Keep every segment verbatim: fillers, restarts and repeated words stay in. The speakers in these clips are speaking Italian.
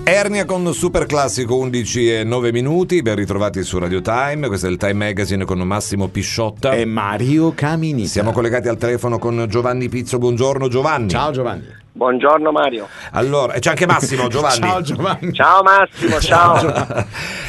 Ernia con Super Classico, undici e nove minuti, ben ritrovati su Radio Time, questo è il Time Magazine con Massimo Pisciotta e Mario Caminita. Siamo collegati al telefono con Giovanni Pizzo. Buongiorno Giovanni. Ciao Giovanni. Buongiorno Mario. Allora, e c'è anche Massimo. Giovanni. Ciao Giovanni. Ciao Massimo, ciao. ciao.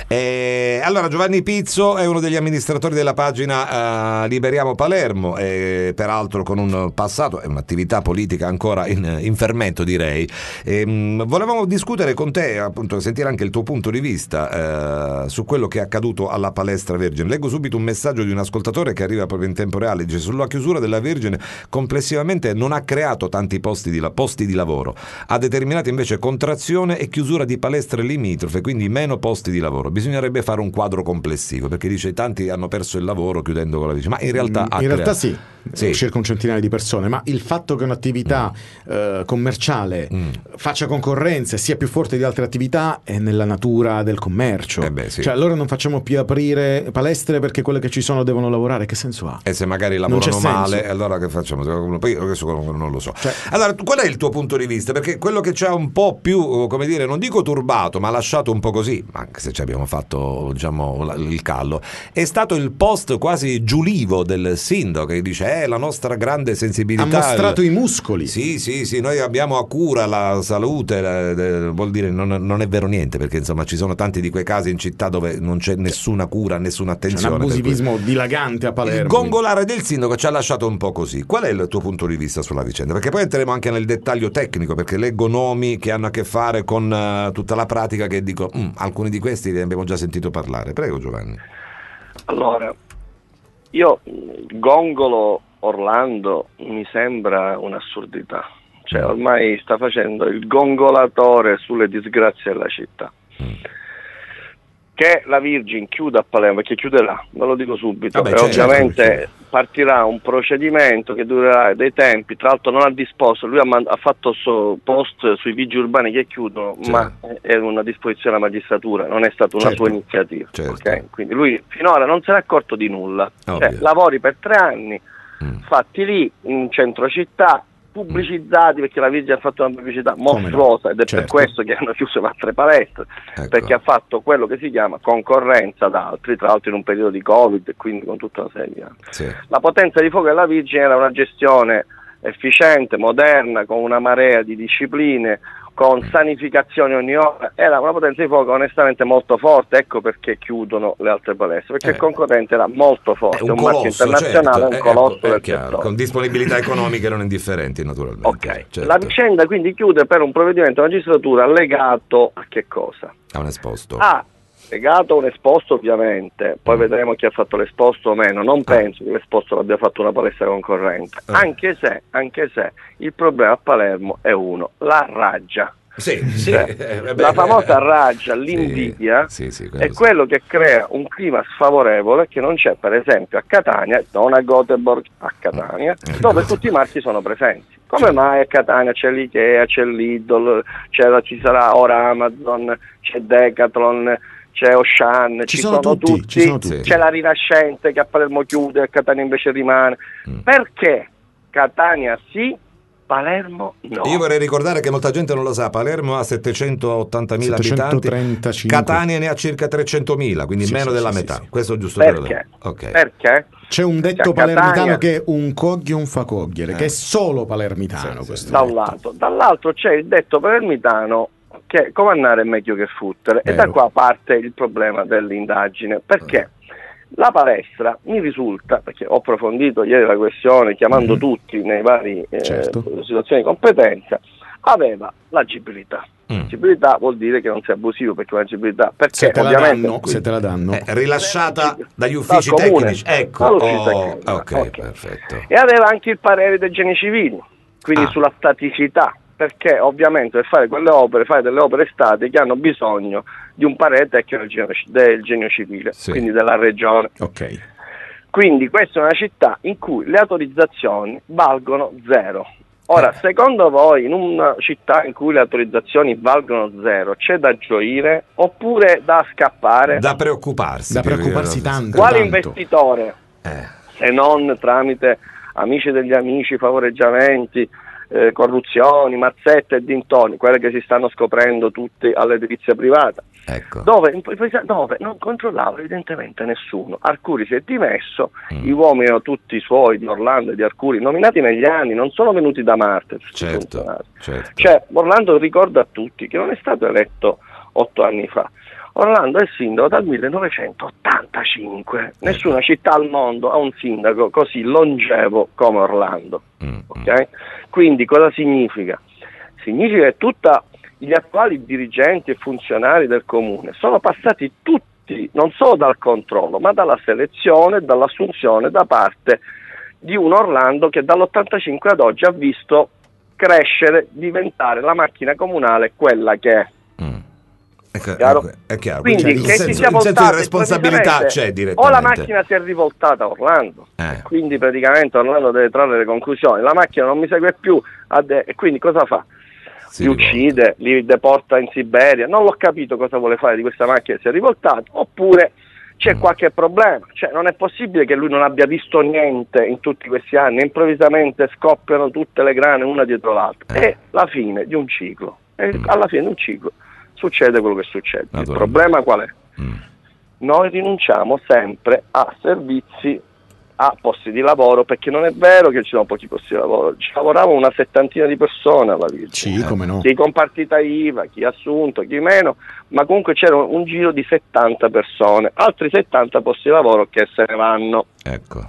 eh, allora, Giovanni Pizzo è uno degli amministratori della pagina uh, Liberiamo Palermo, e peraltro con un passato e un'attività politica ancora in, in fermento, direi. E, mh, volevamo discutere con te, appunto, sentire anche il tuo punto di vista uh, su quello che è accaduto alla Palestra Vergine. Leggo subito un messaggio di un ascoltatore che arriva proprio in tempo reale. Dice: sulla chiusura della Vergine complessivamente non ha creato tanti posti di, la, posti di lavoro, ha determinato invece contrazione e chiusura di palestre limitrofe, quindi meno posti di lavoro. Bisognerebbe fare un quadro complessivo, perché dice tanti hanno perso il lavoro chiudendo con la Vergine, ma in realtà in realtà creato... sì, sì, circa un centinaio di persone, ma il fatto che un'attività mm. eh, commerciale mm. faccia concorrenza e sia più forte di altre attività è nella natura del commercio. Eh beh, sì. Cioè allora non facciamo più aprire palestre perché quelle che ci sono devono lavorare, che senso ha? E se magari lavorano male, allora che facciamo? Poi adesso non lo so. Cioè, allora, qual è il tuo punto di vista? Perché quello che ci ha un po' più, come dire, non dico turbato, ma lasciato un po' così, anche se ci abbiamo fatto, diciamo, il callo, è stato il post quasi giulivo del sindaco che dice: eh, la nostra grande sensibilità, ha mostrato i muscoli. Sì, sì, sì, noi abbiamo a cura la salute, la, la, vuol dire non, non è vero niente, perché insomma ci sono tanti di quei casi in città dove non c'è nessuna cura, nessuna attenzione. C'è un abusivismo dilagante a Palermo. Il gongolare del sindaco ci ha lasciato un po' così. Qual è il tuo punto di vista sulla vicenda? Perché poi entreremo anche nel dettaglio tecnico, perché leggo nomi che hanno a che fare con uh, tutta la pratica che dico, mm, alcuni di questi li abbiamo già sentito parlare. Prego Giovanni. Allora, io Gongolo Orlando mi sembra un'assurdità, cioè ormai sta facendo il gongolatore sulle disgrazie della città. Mm. Che la Virgin chiuda a Palermo, perché chiuderà, ve lo dico subito. Vabbè, e certo, ovviamente certo. partirà un procedimento che durerà dei tempi. Tra l'altro non ha disposto, lui ha, mand- ha fatto so post sui vigili urbani che chiudono, certo. ma è una disposizione della magistratura, non è stata una certo. sua iniziativa. Certo. Okay? Quindi lui finora non se n'è accorto di nulla. Cioè, Ovvio. lavori per tre anni, mm. fatti lì in centro città, pubblicizzati, perché la Virgine ha fatto una pubblicità mostruosa ed è certo. per questo che hanno chiuso altre palestre, ecco. perché ha fatto quello che si chiama concorrenza ad altri, tra l'altro in un periodo di Covid e quindi con tutta una serie di anni. Sì. La potenza di fuoco della Virgine era una gestione efficiente, moderna, con una marea di discipline, con sanificazione ogni ora, era una potenza di fuoco onestamente molto forte, ecco perché chiudono le altre palestre, perché eh. il concorrente era molto forte, un, un colosso, marchio internazionale, certo. un colosso eh, ecco, del chiaro, settore. con disponibilità economiche non indifferenti naturalmente. Ok, certo. La vicenda quindi chiude per un provvedimento della magistratura legato a che cosa? A un esposto. Ah, legato a un esposto ovviamente, poi mm. vedremo chi ha fatto l'esposto o meno, non ah. penso che l'esposto l'abbia fatto una palestra concorrente, ah. anche se, anche se il problema a Palermo è uno, la raggia. Sì, sì. Cioè, eh, la famosa raggia, l'invidia, sì, sì, sì, è sì. quello che crea un clima sfavorevole che non c'è per esempio a Catania, non a Göteborg, a Catania, mm. dove tutti i marchi sono presenti. Come certo. mai a Catania c'è l'Ikea, c'è l'Idol, c'è, ci sarà ora Amazon, c'è Decathlon, c'è Auchan, ci, ci sono, sono tutti, tutti, ci sono tutti, c'è la Rinascente che a Palermo chiude, a Catania invece rimane. Mm. Perché Catania sì, Palermo no. Io vorrei ricordare che molta gente non lo sa, Palermo ha settecentottantamila abitanti, Catania ne ha circa trecentomila, quindi sì, meno sì, della sì, metà. Sì, sì. Questo è giusto. Perché? Okay. Perché? C'è un detto palermitano Catania... che è un coglio un fa cogliere, eh. che è solo palermitano. Sì, questo da un lato. Dall'altro c'è il detto palermitano che comandare è meglio che fottere, e da qua parte il problema dell'indagine. Perché? Eh. La palestra mi risulta, perché ho approfondito ieri la questione chiamando mm-hmm. tutti nei vari eh, certo. situazioni di competenza, aveva l'agibilità. Mm. L'agibilità vuol dire che non sei abusivo, perché l'agibilità, perché se te ovviamente la danno, se te la danno. Eh, rilasciata dagli uffici tecnici, ecco. Oh, okay, okay, perfetto. E aveva anche il parere dei geni civili, quindi ah. sulla staticità, perché ovviamente per fare quelle opere, fare delle opere statiche hanno bisogno di un parere tecnico del genio, del genio civile, sì. quindi della regione. Okay. Quindi questa è una città in cui le autorizzazioni valgono zero. Ora, eh. secondo voi in una città in cui le autorizzazioni valgono zero c'è da gioire oppure da scappare? Da preoccuparsi. Da preoccuparsi tanto. Quale tanto. investitore, eh. se non tramite amici degli amici, favoreggiamenti, eh, corruzioni, mazzette e dintorni, quelle che si stanno scoprendo tutte all'edilizia privata. Ecco. Dove, dove non controllava evidentemente nessuno. Arcuri si è dimesso, Mm. gli uomini erano tutti i suoi, di Orlando e di Arcuri, nominati negli anni, non sono venuti da Marte. Certo, certo. Cioè, Orlando ricorda a tutti che non è stato eletto otto anni fa. Orlando è sindaco dal millenovecentottantacinque. Nessuna città al mondo ha un sindaco così longevo come Orlando. Mm. Ok? Quindi cosa significa? Significa che tutta gli attuali dirigenti e funzionari del comune sono passati tutti, non solo dal controllo, ma dalla selezione e dall'assunzione da parte di un Orlando che dall'ottantacinque ad oggi ha visto crescere, diventare la macchina comunale quella che è. Mm. È Chiaro? È chiaro. Quindi Quindi che il si senso, sia il senso di voltato responsabilità improvvisamente, c'è o direttamente. la macchina si è rivoltata a Orlando, Eh. quindi praticamente Orlando deve trarre le conclusioni, la macchina non mi segue più ade- e quindi cosa fa? Si li rivolta. uccide, li deporta in Siberia, non l'ho capito cosa vuole fare di questa macchina che si è rivoltata, oppure c'è Mm. qualche problema, cioè non è possibile che lui non abbia visto niente in tutti questi anni, improvvisamente scoppiano tutte le grane una dietro l'altra, Eh. è la fine di un ciclo, e Mm. alla fine di un ciclo succede quello che succede. Il Naturalmente. problema qual è? Mm. Noi rinunciamo sempre a servizi, a posti di lavoro, perché non è vero che ci sono pochi posti di lavoro, ci lavoravano una settantina di persone alla Virgine. Sì, come no. Chi con partita I V A, chi assunto, chi meno, ma comunque c'era un giro di settanta persone, altri settanta posti di lavoro che se ne vanno. Ecco.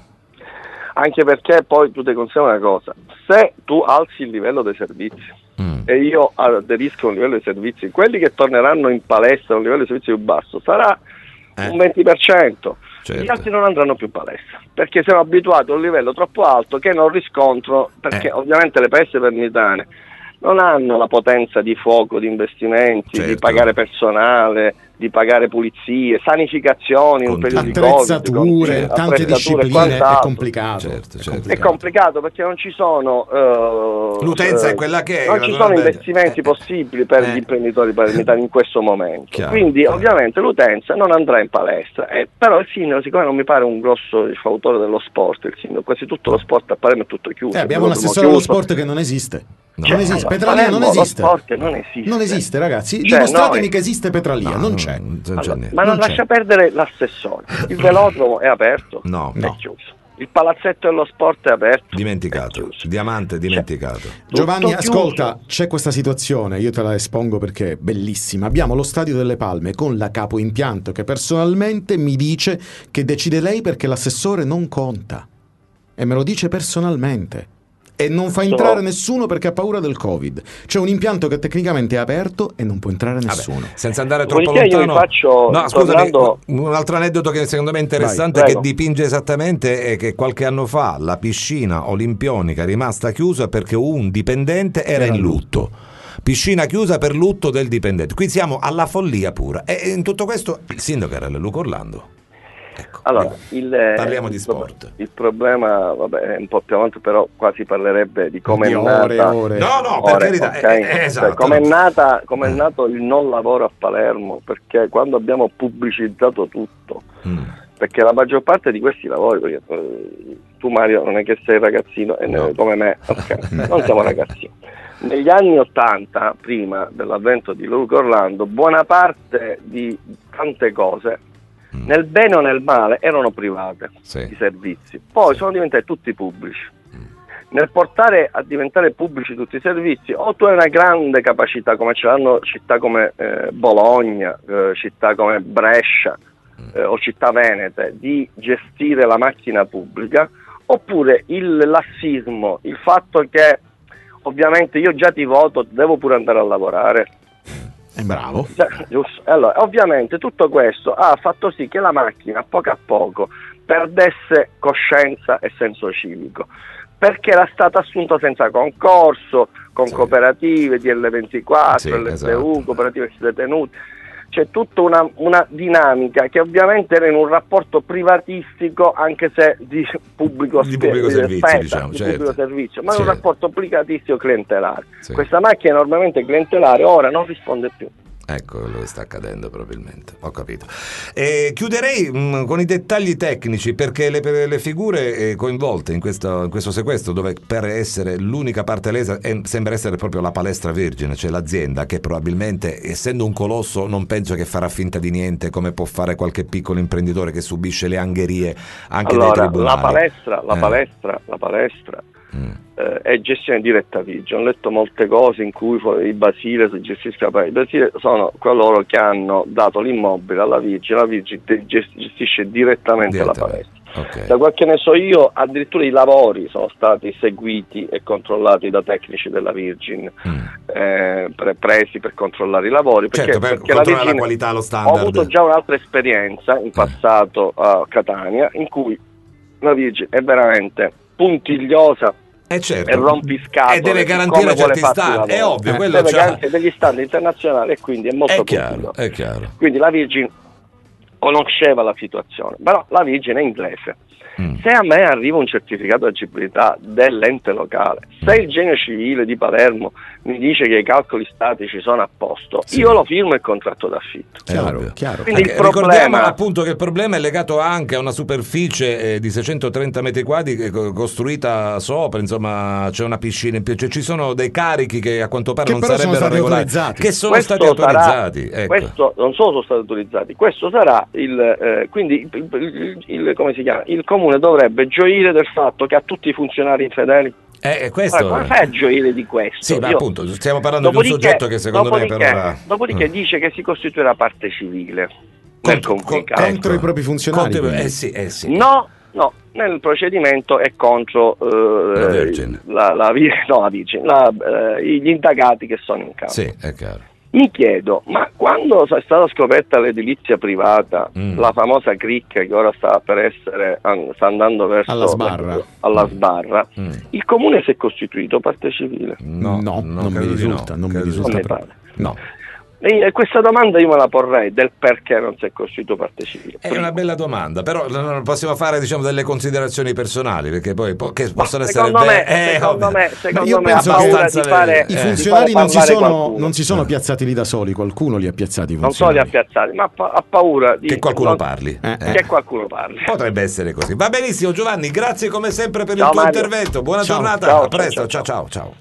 Anche perché poi tu ti consideri una cosa, se tu alzi il livello dei servizi Mm. e io aderisco a un livello di servizi, quelli che torneranno in palestra a un livello di servizi più basso sarà Eh. un venti per cento. Certo. Gli altri non andranno più in palestra perché siamo abituati a un livello troppo alto che non riscontro, perché Eh. ovviamente le palestre permitane non hanno la potenza di fuoco, di investimenti, Certo. di pagare personale, di pagare pulizie, sanificazioni in un periodo di Covid, Attrezzature, con- tante attrezzature e discipline, è quant'altro. complicato. Certo, è certo. È complicato perché non ci sono eh, L'utenza eh, è quella che è, non ci sono naturalmente. investimenti Eh, possibili per eh. gli imprenditori palermitani in questo momento. Chiaro, Quindi chiaro. ovviamente l'utenza non andrà in palestra, eh, però il sindaco, siccome non mi pare un grosso fautore dello sport, il sindaco, quasi tutto lo sport a Palermo è tutto chiuso. Eh, abbiamo un Abbiamo assessore allo chiuso. sport che non esiste. No. Non esiste. Allora, Petralia non Palermo, esiste. Lo sport non esiste. Non esiste, ragazzi. Cioè, Dimostratemi noi- che esiste Petralia. No, non c'è. non c'è Allora, niente. ma non, Non c'è. lascia perdere l'assessore. Il velodromo è aperto? No, È no. chiuso. Il palazzetto dello sport è aperto? È Dimenticato. chiuso. Diamante dimenticato. Giovanni, Tutto chiuso. ascolta, c'è questa situazione, io te la espongo perché è bellissima. Abbiamo lo Stadio delle Palme con la capo impianto che personalmente mi dice che decide lei perché l'assessore non conta. E me lo dice personalmente. E non fa entrare So. nessuno perché ha paura del Covid. C'è un impianto che tecnicamente è aperto e non può entrare nessuno. Vabbè, senza andare troppo Dopodiché io vi lontano, faccio, no, scusami, tornando- un altro aneddoto che secondo me è interessante, Vai, che prego. dipinge esattamente, è che qualche anno fa la piscina olimpionica è rimasta chiusa perché un dipendente era Era in lutto. Piscina chiusa per lutto del dipendente. Qui siamo alla follia pura. E in tutto questo il sindaco era Luca Orlando. Ecco, Allora, il, parliamo il di pro- sport. Il problema, vabbè, è un po' più avanti, però qua si parlerebbe di come Di è ore e nata. ore. No, no, per Ore, carità, ok? eh, eh, Cioè, esatto. come è nata, come è Eh. nato il non lavoro a Palermo, perché quando abbiamo pubblicizzato tutto, Mm. perché la maggior parte di questi lavori, perché, eh, tu Mario non è che sei ragazzino e No. ne- come me, ok, non siamo ragazzini. Negli anni Ottanta, prima dell'avvento di Luca Orlando, buona parte di tante cose, Mm. nel bene o nel male, erano private, Sì. i servizi. Poi sono diventati tutti pubblici. Nel portare a diventare pubblici tutti i servizi, o tu hai una grande capacità, come ce l'hanno città come eh, Bologna, eh, città come Brescia eh, o città venete, di gestire la macchina pubblica, oppure il lassismo, il fatto che ovviamente io già ti voto, devo pure andare a lavorare. È bravo. Già, giusto. Allora, ovviamente tutto questo ha fatto sì che la macchina a poco a poco perdesse coscienza e senso civico, perché era stata assunta senza concorso, con Sì. cooperative, D L ventiquattro, Sì, L S U, esatto. cooperative ex detenuti. C'è tutta una, una dinamica che ovviamente era in un rapporto privatistico, anche se di pubblico, Di pubblico spe- servizio, spesa, diciamo, di certo. pubblico servizio, ma è un Certo. rapporto privatistico clientelare. Sì. Questa macchina enormemente clientelare ora non risponde più. Ecco quello che sta accadendo probabilmente, ho capito. E chiuderei mh, con i dettagli tecnici, perché le, le figure eh, coinvolte in questo, in questo sequestro, dove per essere l'unica parte lesa eh, sembra essere proprio la Palestra Vergine, cioè l'azienda che probabilmente, essendo un colosso, non penso che farà finta di niente come può fare qualche piccolo imprenditore che subisce le angherie anche allora, dei tribunali. La palestra, la eh. palestra, la palestra Mm. eh, è gestione diretta Vigio. Ho letto molte cose in cui i Basile si gestisca la palestra. I Basile sono coloro che hanno dato l'immobile alla Virgin, la Virgin gestisce direttamente, direttamente. la palestra. Okay. Da quel che ne so io, addirittura i lavori sono stati seguiti e controllati da tecnici della Virgin, mm. eh, pre- presi per controllare i lavori, perché, certo, per perché la, Virgin, la qualità, lo standard. Ho avuto già un'altra esperienza in passato a Catania, in cui la Virgin è veramente puntigliosa eh certo. e rompiscatole e deve garantire certi standard, è ovvio, eh, quello deve c'ha... garantire degli standard internazionali, e quindi è molto è chiaro, è chiaro. Quindi la Virgin conosceva la situazione, però la Virgin è inglese. Mm. Se a me arriva un certificato di agibilità dell'ente locale, se il genio civile di Palermo mi dice che i calcoli statici sono a posto, sì. io lo firmo il contratto d'affitto. Chiaro, chiaro. Quindi il Ricordiamo problema... appunto che il problema è legato anche a una superficie eh, di seicentotrenta metri quadri che, costruita sopra, insomma c'è una piscina in più, cioè, ci sono dei carichi che a quanto pare che non però sarebbero sono regolari, autorizzati. che sono questo stati autorizzati. Sarà, ecco. Questo non solo sono stati autorizzati, questo sarà il eh, quindi il, il, il, come si chiama? Il comune dovrebbe gioire del fatto che ha tutti i funzionari infedeli. Eh, questo... Come fai a gioire di questo? Sì, ma Io... appunto stiamo parlando di un soggetto che secondo me per ora... Dopodiché mm. dice che si costituirà parte civile nel complicato. Contro ecco. i propri funzionari. Contro... Eh, sì, eh, sì. No, no, nel procedimento è contro uh, la Virgin, la, la, no, la Virgin la, uh, gli indagati che sono in campo. Sì, è chiaro. Mi chiedo, ma quando è stata scoperta l'edilizia privata, mm. la famosa cricca che ora sta per essere, sta andando verso alla sbarra, alla mm. sbarra mm. il comune si è costituito parte civile? No, no, no non mi risulta, no. non mi risulta. Non mi pare. No. E questa domanda io me la porrei, del perché non si è costituito parte civile. È una bella domanda, però non possiamo fare, diciamo, delle considerazioni personali, perché poi po- che possono essere secondo me, eh, secondo me, secondo io me penso ha paura di fare, i funzionari non si sono, non si sono eh. piazzati lì da soli, qualcuno li ha piazzati i non solo li ha piazzati, ma ha paura di che qualcuno non, parli eh, eh. che qualcuno parli. Potrebbe essere così. Va benissimo Giovanni, grazie come sempre per ciao, il tuo Mario. intervento, buona ciao. giornata, Ciao, a presto, ciao, ciao. ciao ciao ciao.